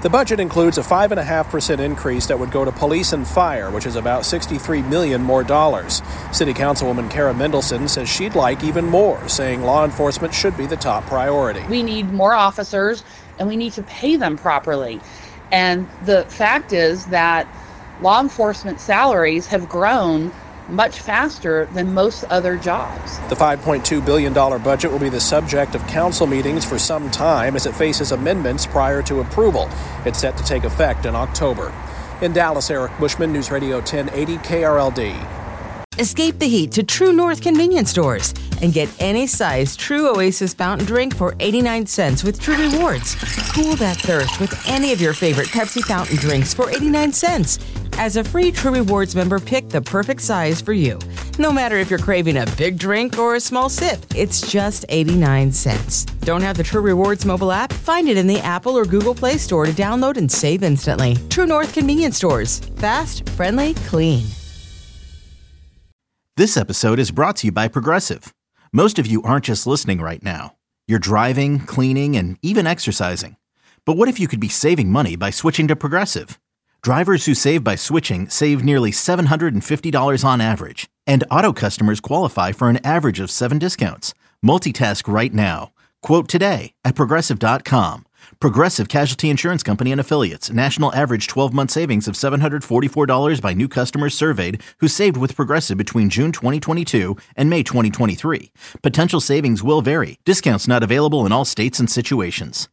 The budget includes a 5.5% increase that would go to police and fire, which is about $63 million more dollars. City Councilwoman Kara Mendelson says she'd like even more, saying law enforcement should be the top priority. We need more officers, and we need to pay them properly. And the fact is that law enforcement salaries have grown much faster than most other jobs. The $5.2 billion budget will be the subject of council meetings for some time as it faces amendments prior to approval. It's set to take effect in October. In Dallas, Eric Bushman, News Radio 1080 KRLD. Escape the heat to True North convenience stores and get any size True Oasis fountain drink for 89 cents with True Rewards. Cool that thirst with any of your favorite Pepsi fountain drinks for 89 cents. As a free True Rewards member, pick the perfect size for you. No matter if you're craving a big drink or a small sip, it's just 89 cents. Don't have the True Rewards mobile app? Find it in the Apple or Google Play Store to download and save instantly. True North convenience stores. Fast, friendly, clean. This episode is brought to you by Progressive. Most of you aren't just listening right now. You're driving, cleaning, and even exercising. But what if you could be saving money by switching to Progressive? Drivers who save by switching save nearly $750 on average. And auto customers qualify for an average of 7 discounts. Multitask right now. Quote today at Progressive.com. Progressive Casualty Insurance Company and Affiliates. National average 12-month savings of $744 by new customers surveyed who saved with Progressive between June 2022 and May 2023. Potential savings will vary. Discounts not available in all states and situations.